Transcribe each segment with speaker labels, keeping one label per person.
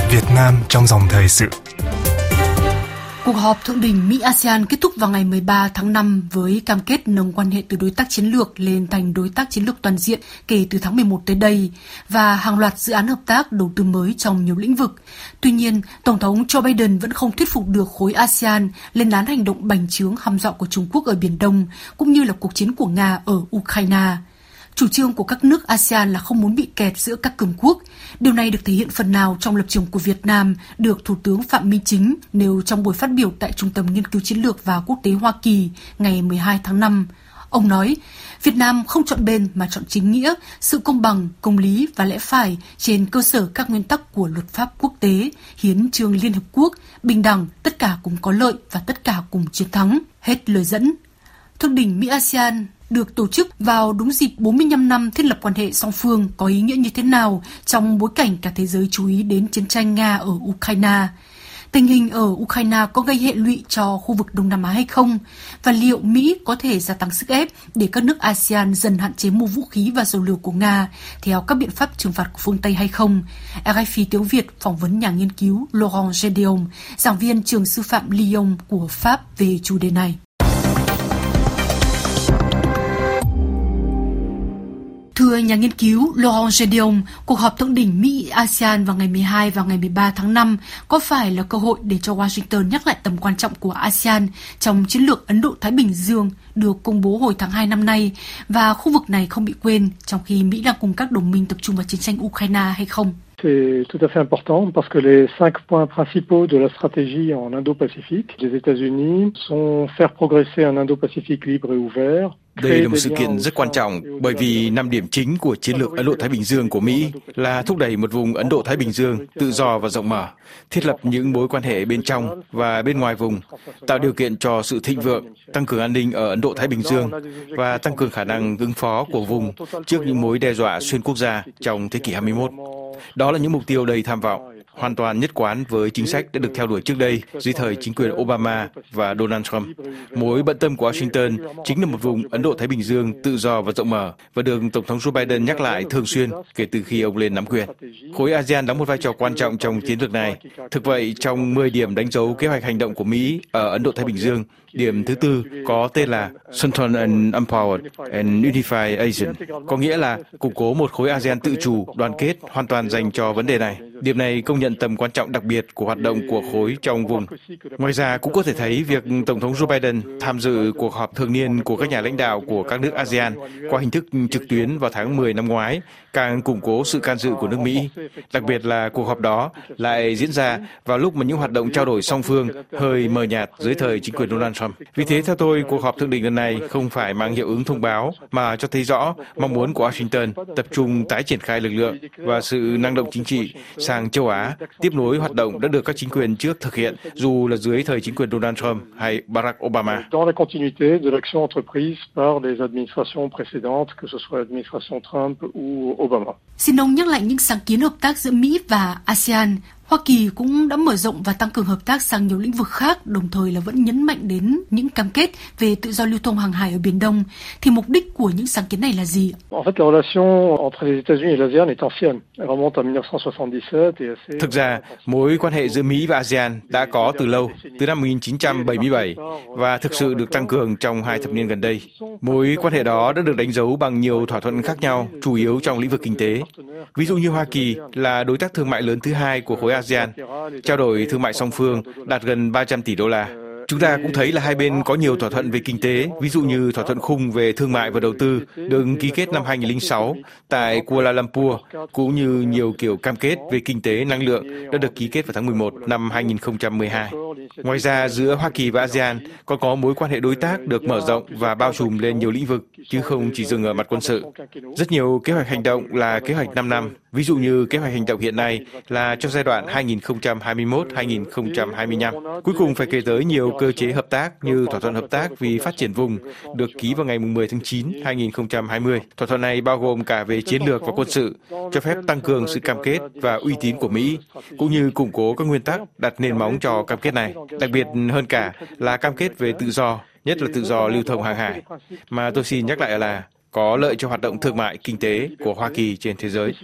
Speaker 1: Việt Nam trong dòng thời sự.
Speaker 2: Cuộc họp thượng đỉnh Mỹ-ASEAN kết thúc vào ngày 13 tháng 5 với cam kết nâng quan hệ từ đối tác chiến lược lên thành đối tác chiến lược toàn diện kể từ tháng 11 tới đây và hàng loạt dự án hợp tác đầu tư mới trong nhiều lĩnh vực. Tuy nhiên, Tổng thống Joe Biden vẫn không thuyết phục được khối ASEAN lên án hành động bành trướng hăm dọa của Trung Quốc ở Biển Đông cũng như là cuộc chiến của Nga ở Ukraine. Chủ trương của các nước ASEAN là không muốn bị kẹt giữa các cường quốc. Điều này được thể hiện phần nào trong lập trường của Việt Nam, được Thủ tướng Phạm Minh Chính nêu trong buổi phát biểu tại Trung tâm Nghiên cứu Chiến lược và Quốc tế Hoa Kỳ ngày 12 tháng 5. Ông nói, Việt Nam không chọn bên mà chọn chính nghĩa, sự công bằng, công lý và lẽ phải trên cơ sở các nguyên tắc của luật pháp quốc tế, hiến chương Liên Hợp Quốc, bình đẳng, tất cả cùng có lợi và tất cả cùng chiến thắng. Hết lời dẫn. Thượng đỉnh Mỹ-ASEAN được tổ chức vào đúng dịp 45 năm thiết lập quan hệ song phương có ý nghĩa như thế nào trong bối cảnh cả thế giới chú ý đến chiến tranh Nga ở Ukraine. Tình hình ở Ukraine có gây hệ lụy cho khu vực Đông Nam Á hay không? Và liệu Mỹ có thể gia tăng sức ép để các nước ASEAN dần hạn chế mua vũ khí và dầu lửa của Nga theo các biện pháp trừng phạt của phương Tây hay không? RFI tiếng Việt phỏng vấn nhà nghiên cứu Laurent Gedeon, giảng viên trường sư phạm Lyon của Pháp về chủ đề này. Thưa nhà nghiên cứu Laurent Gedeon, cuộc họp thượng đỉnh Mỹ-ASEAN vào ngày 12 và ngày 13 tháng 5 có phải là cơ hội để cho Washington nhắc lại tầm quan trọng của ASEAN trong chiến lược Ấn Độ-Thái Bình Dương được công bố hồi tháng 2 năm nay và khu vực này không bị quên trong khi Mỹ đang cùng các đồng minh tập trung vào chiến tranh Ukraine hay không?
Speaker 3: C'est tout à fait important parce que les 5 points principaux de la stratégie en Indo-Pacifique des États-Unis sont faire progresser un Indo-Pacifique libre et ouvert.
Speaker 4: Đây là một sự kiện rất quan trọng bởi vì 5 điểm chính của chiến lược Ấn Độ-Thái Bình Dương của Mỹ là thúc đẩy một vùng Ấn Độ-Thái Bình Dương tự do và rộng mở, thiết lập những mối quan hệ bên trong và bên ngoài vùng, tạo điều kiện cho sự thịnh vượng, tăng cường an ninh ở Ấn Độ-Thái Bình Dương và tăng cường khả năng ứng phó của vùng trước những mối đe dọa xuyên quốc gia trong thế kỷ 21. Đó là những mục tiêu đầy tham vọng, hoàn toàn nhất quán với chính sách đã được theo đuổi trước đây dưới thời chính quyền Obama và Donald Trump. Mối bận tâm của Washington chính là một vùng Ấn Độ-Thái Bình Dương tự do và rộng mở và được Tổng thống Joe Biden nhắc lại thường xuyên kể từ khi ông lên nắm quyền. Khối ASEAN đóng một vai trò quan trọng trong chiến lược này. Thực vậy, trong 10 điểm đánh dấu kế hoạch hành động của Mỹ ở Ấn Độ-Thái Bình Dương, điểm thứ tư có tên là Strengthen and Empowered and Unified ASEAN, có nghĩa là củng cố một khối ASEAN tự chủ, đoàn kết, hoàn toàn dành cho vấn đề này. Điểm này công nhận tầm quan trọng đặc biệt của hoạt động của khối trong vùng. Ngoài ra, cũng có thể thấy việc Tổng thống Joe Biden tham dự cuộc họp thường niên của các nhà lãnh đạo của các nước ASEAN qua hình thức trực tuyến vào tháng 10 năm ngoái càng củng cố sự can dự của nước Mỹ. Đặc biệt là cuộc họp đó lại diễn ra vào lúc mà những hoạt động trao đổi song phương hơi mờ nhạt dưới thời chính quyền Donald Trump. Vì thế, theo tôi, cuộc họp thượng đỉnh lần này không phải mang hiệu ứng thông báo mà cho thấy rõ mong muốn của Washington tập trung tái triển khai lực lượng và sự năng động chính trị sang châu Á, tiếp nối hoạt động đã được các chính quyền trước thực hiện, dù là dưới thời chính quyền Donald Trump hay Barack Obama.
Speaker 3: Dans la continuité de l'action entreprise par les administrations précédentes, que ce soit l'administration Trump ou Obama.
Speaker 2: Xin ông nhắc lại những sáng kiến hợp tác giữa Mỹ và ASEAN. Hoa Kỳ cũng đã mở rộng và tăng cường hợp tác sang nhiều lĩnh vực khác, đồng thời là vẫn nhấn mạnh đến những cam kết về tự do lưu thông hàng hải ở Biển Đông. Thì mục đích của những sáng kiến này là gì?
Speaker 4: Thực ra, mối quan hệ giữa Mỹ và ASEAN đã có từ lâu, từ năm 1977, và thực sự được tăng cường trong 2 thập niên gần đây. Mối quan hệ đó đã được đánh dấu bằng nhiều thỏa thuận khác nhau, chủ yếu trong lĩnh vực kinh tế. Ví dụ như Hoa Kỳ là đối tác thương mại lớn thứ 2 của khối ASEAN, trao đổi thương mại song phương đạt gần 300 tỷ đô la. Chúng ta cũng thấy là hai bên có nhiều thỏa thuận về kinh tế, ví dụ như thỏa thuận khung về thương mại và đầu tư được ký kết năm 2006 tại Kuala Lumpur, cũng như nhiều kiểu cam kết về kinh tế năng lượng đã được ký kết vào tháng 11 năm 2012. Ngoài ra, giữa Hoa Kỳ và ASEAN còn có mối quan hệ đối tác được mở rộng và bao trùm lên nhiều lĩnh vực, chứ không chỉ dừng ở mặt quân sự. Rất nhiều kế hoạch hành động là kế hoạch 5 năm, ví dụ như kế hoạch hành động hiện nay là cho giai đoạn 2021-2025. Cuối cùng phải kể tới nhiều cơ chế hợp tác như thỏa thuận hợp tác vì phát triển vùng được ký vào ngày 10 tháng 9, 2020. Thỏa thuận này bao gồm cả về chiến lược và quân sự, cho phép tăng cường sự cam kết và uy tín của Mỹ, cũng như củng cố các nguyên tắc đặt nền móng cho cam kết này. Đặc biệt hơn cả là cam kết về tự do, nhất là tự do lưu thông hàng hải. Mà tôi xin nhắc lại là có lợi cho hoạt động thương mại, kinh tế của Hoa Kỳ trên thế giới.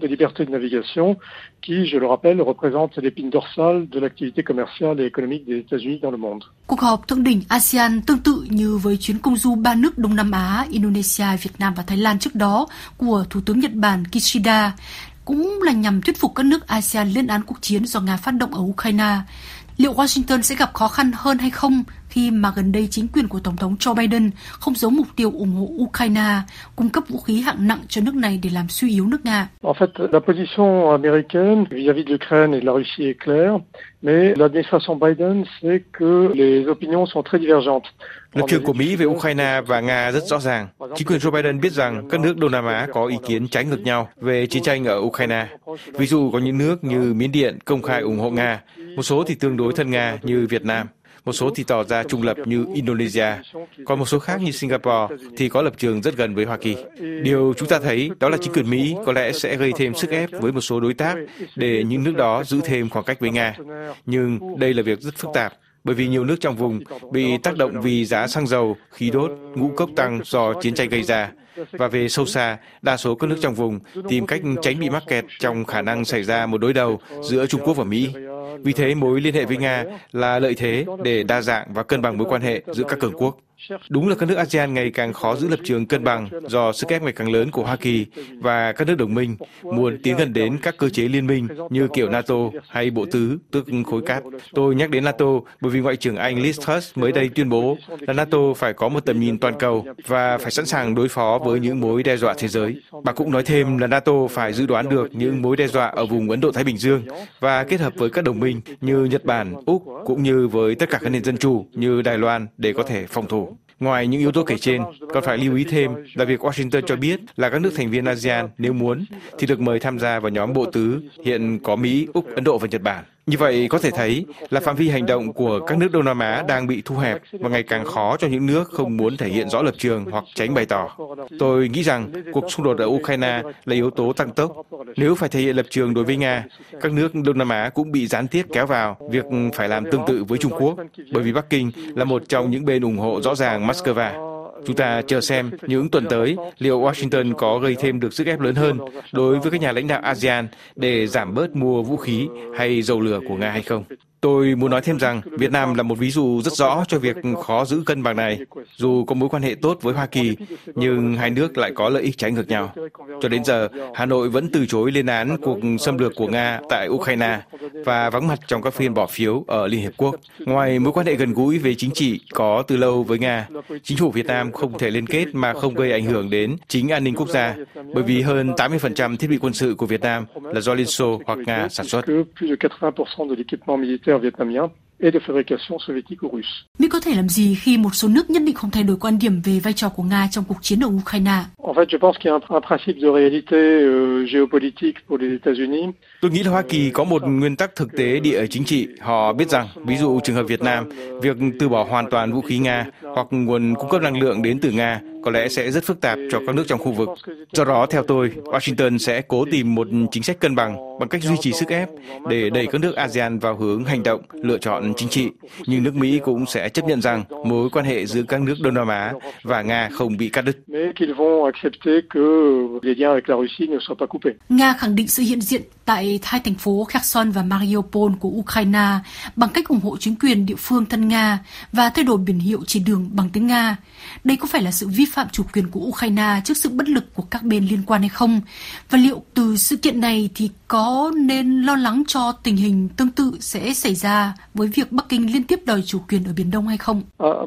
Speaker 2: Cuộc họp thượng đỉnh ASEAN tương tự như với chuyến công du 3 nước Đông Nam Á, Indonesia, Việt Nam và Thái Lan trước đó của Thủ tướng Nhật Bản Kishida cũng là nhằm thuyết phục các nước ASEAN lên án cuộc chiến do Nga phát động ở Ukraine. Liệu Washington sẽ gặp khó khăn hơn hay không khi mà gần đây chính quyền của Tổng thống Joe Biden không giấu mục tiêu ủng hộ Ukraine, cung cấp vũ khí hạng nặng cho nước này để làm suy yếu nước Nga?
Speaker 3: En fait, la position américaine vis-à-vis de l'Ukraine et de la Russie est claire, mais l'administration Biden sait que les opinions sont très divergentes.
Speaker 4: Lập trường của Mỹ về Ukraine và Nga rất rõ ràng. Chính quyền Joe Biden biết rằng các nước Đông Nam Á có ý kiến trái ngược nhau về chiến tranh ở Ukraine. Ví dụ có những nước như Miến Điện công khai ủng hộ Nga, một số thì tương đối thân Nga như Việt Nam, một số thì tỏ ra trung lập như Indonesia, còn một số khác như Singapore thì có lập trường rất gần với Hoa Kỳ. Điều chúng ta thấy đó là chính quyền Mỹ có lẽ sẽ gây thêm sức ép với một số đối tác để những nước đó giữ thêm khoảng cách với Nga. Nhưng đây là việc rất phức tạp, bởi vì nhiều nước trong vùng bị tác động vì giá xăng dầu, khí đốt, ngũ cốc tăng do chiến tranh gây ra. Và về sâu xa, đa số các nước trong vùng tìm cách tránh bị mắc kẹt trong khả năng xảy ra một đối đầu giữa Trung Quốc và Mỹ. Vì thế, mối liên hệ với Nga là lợi thế để đa dạng và cân bằng mối quan hệ giữa các cường quốc. Đúng là các nước ASEAN ngày càng khó giữ lập trường cân bằng do sức ép ngày càng lớn của Hoa Kỳ và các nước đồng minh muốn tiến gần đến các cơ chế liên minh như kiểu NATO hay Bộ Tứ, tức khối cát. Tôi nhắc đến NATO bởi vì Ngoại trưởng Anh Liz Truss mới đây tuyên bố là NATO phải có một tầm nhìn toàn cầu và phải sẵn sàng đối phó với những mối đe dọa thế giới. Bà cũng nói thêm là NATO phải dự đoán được những mối đe dọa ở vùng Ấn Độ-Thái Bình Dương và kết hợp với các đồng minh như Nhật Bản, Úc cũng như với tất cả các nền dân chủ như Đài Loan để có thể phòng thủ. Ngoài những yếu tố kể trên, còn phải lưu ý thêm là việc Washington cho biết là các nước thành viên ASEAN nếu muốn thì được mời tham gia vào nhóm Bộ Tứ hiện có Mỹ, Úc, Ấn Độ và Nhật Bản. Như vậy có thể thấy là phạm vi hành động của các nước Đông Nam Á đang bị thu hẹp và ngày càng khó cho những nước không muốn thể hiện rõ lập trường hoặc tránh bày tỏ. Tôi nghĩ rằng cuộc xung đột ở Ukraine là yếu tố tăng tốc. Nếu phải thể hiện lập trường đối với Nga, các nước Đông Nam Á cũng bị gián tiếp kéo vào việc phải làm tương tự với Trung Quốc, bởi vì Bắc Kinh là một trong những bên ủng hộ rõ ràng Moscow. Chúng ta chờ xem những tuần tới liệu Washington có gây thêm được sức ép lớn hơn đối với các nhà lãnh đạo ASEAN để giảm bớt mua vũ khí hay dầu lửa của Nga hay không. Tôi muốn nói thêm rằng Việt Nam là một ví dụ rất rõ cho việc khó giữ cân bằng này. Dù có mối quan hệ tốt với Hoa Kỳ, nhưng hai nước lại có lợi ích trái ngược nhau. Cho đến giờ, Hà Nội vẫn từ chối lên án cuộc xâm lược của Nga tại Ukraine và vắng mặt trong các phiên bỏ phiếu ở Liên Hiệp Quốc. Ngoài mối quan hệ gần gũi về chính trị có từ lâu với Nga, chính phủ Việt Nam không thể liên kết mà không gây ảnh hưởng đến chính an ninh quốc gia, bởi vì hơn 80% thiết bị quân sự của Việt Nam là do Liên Xô hoặc Nga sản xuất.
Speaker 3: Vietnamien et de fabrication soviétique ou russe.
Speaker 2: Mỹ có thể làm gì khi một số nước nhất định không thay đổi quan điểm về vai trò của Nga trong cuộc chiến ở Ukraine?
Speaker 3: En fait, je pense qu'il y a un principe de réalité géopolitique pour les États-Unis.
Speaker 4: Tôi nghĩ là Hoa Kỳ có một nguyên tắc thực tế địa chính trị. Họ biết rằng, ví dụ trường hợp Việt Nam, việc từ bỏ hoàn toàn vũ khí Nga hoặc nguồn cung cấp năng lượng đến từ Nga có lẽ sẽ rất phức tạp cho các nước trong khu vực. Do đó, theo tôi, Washington sẽ cố tìm một chính sách cân bằng bằng cách duy trì sức ép để đẩy các nước ASEAN vào hướng hành động, lựa chọn chính trị. Nhưng nước Mỹ cũng sẽ chấp nhận rằng mối quan hệ giữa các nước Đông Nam Á và Nga không bị cắt đứt.
Speaker 2: Nga khẳng định sự hiện diện tại hai thành phố Kherson và Mariupol của Ukraine bằng cách ủng hộ chính quyền địa phương thân Nga và thay đổi biển hiệu trên đường bằng tiếng Nga. Đây có phải là sự vi phạm chủ quyền của Ukraine trước sự bất lực của các bên liên quan hay không? Và liệu từ sự kiện này thì có nên lo lắng cho tình hình tương tự sẽ xảy ra với việc Bắc Kinh liên tiếp đòi chủ quyền ở Biển Đông hay không?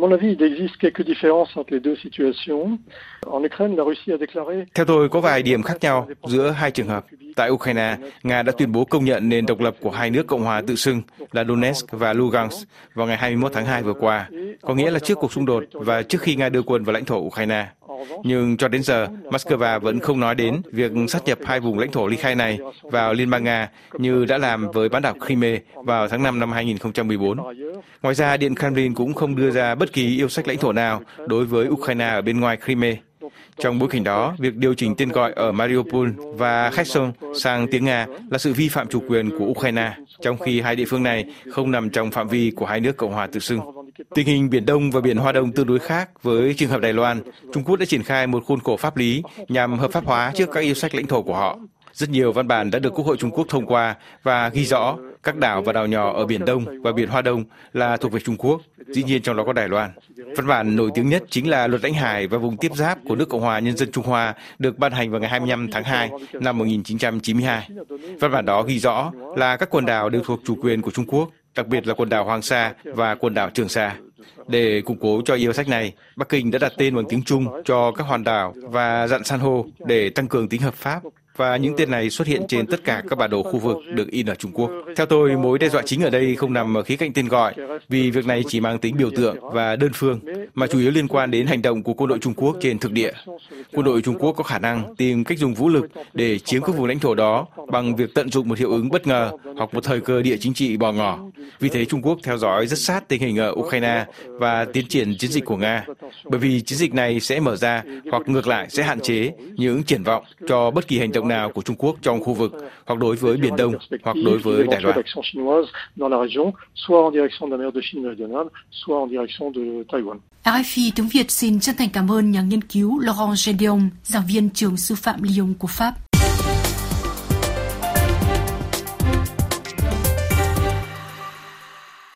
Speaker 4: Theo tôi, có vài điểm khác nhau giữa hai trường hợp. Tại Ukraine, Nga đã tuyên bố công nhận nền độc lập của hai nước Cộng hòa tự xưng là Donetsk và Lugansk vào ngày 21 tháng 2 vừa qua, có nghĩa là trước cuộc xung đột và trước khi Nga đưa quân vào lãnh thổ Ukraine. Nhưng cho đến giờ, Moscow vẫn không nói đến việc sáp nhập hai vùng lãnh thổ ly khai này vào Liên bang Nga như đã làm với bán đảo Crimea vào tháng 5 năm 2014. Ngoài ra, Điện Kremlin cũng không đưa ra bất kỳ yêu sách lãnh thổ nào đối với Ukraine ở bên ngoài Crimea. Trong bối cảnh đó, việc điều chỉnh tên gọi ở Mariupol và Kherson sang tiếng Nga là sự vi phạm chủ quyền của Ukraine, trong khi hai địa phương này không nằm trong phạm vi của hai nước Cộng hòa tự xưng. Tình hình Biển Đông và Biển Hoa Đông tương đối khác với trường hợp Đài Loan. Trung Quốc đã triển khai một khuôn khổ pháp lý nhằm hợp pháp hóa trước các yêu sách lãnh thổ của họ. Rất nhiều văn bản đã được Quốc hội Trung Quốc thông qua và ghi rõ các đảo và đảo nhỏ ở Biển Đông và Biển Hoa Đông là thuộc về Trung Quốc, dĩ nhiên trong đó có Đài Loan. Văn bản nổi tiếng nhất chính là Luật lãnh hải và vùng tiếp giáp của nước Cộng hòa Nhân dân Trung Hoa được ban hành vào ngày 25 tháng 2 năm 1992. Văn bản đó ghi rõ là các quần đảo đều thuộc chủ quyền của Trung Quốc, đặc biệt là quần đảo Hoàng Sa và quần đảo Trường Sa. Để củng cố cho yêu sách này, Bắc Kinh đã đặt tên bằng tiếng Trung cho các hòn đảo và dặn san hô để tăng cường tính hợp pháp. Và những tên này xuất hiện trên tất cả các bản đồ khu vực được in ở Trung Quốc. Theo tôi, mối đe dọa chính ở đây không nằm ở khía cạnh tên gọi, vì việc này chỉ mang tính biểu tượng và đơn phương, mà chủ yếu liên quan đến hành động của quân đội Trung Quốc trên thực địa. Quân đội Trung Quốc có khả năng tìm cách dùng vũ lực để chiếm các vùng lãnh thổ đó bằng việc tận dụng một hiệu ứng bất ngờ hoặc một thời cơ địa chính trị bò ngỏ. Vì thế Trung Quốc theo dõi rất sát tình hình ở Ukraine và tiến triển chiến dịch của Nga, bởi vì chiến dịch này sẽ mở ra hoặc ngược lại sẽ hạn chế những triển vọng cho bất kỳ hành động nào của Trung Quốc trong khu vực hoặc đối với Biển Đông hoặc đối với Đài Loan.
Speaker 2: RFI tiếng Việt xin chân thành cảm ơn nhà nghiên cứu Laurent Gedeon, giảng viên trường sư phạm Lyon của Pháp.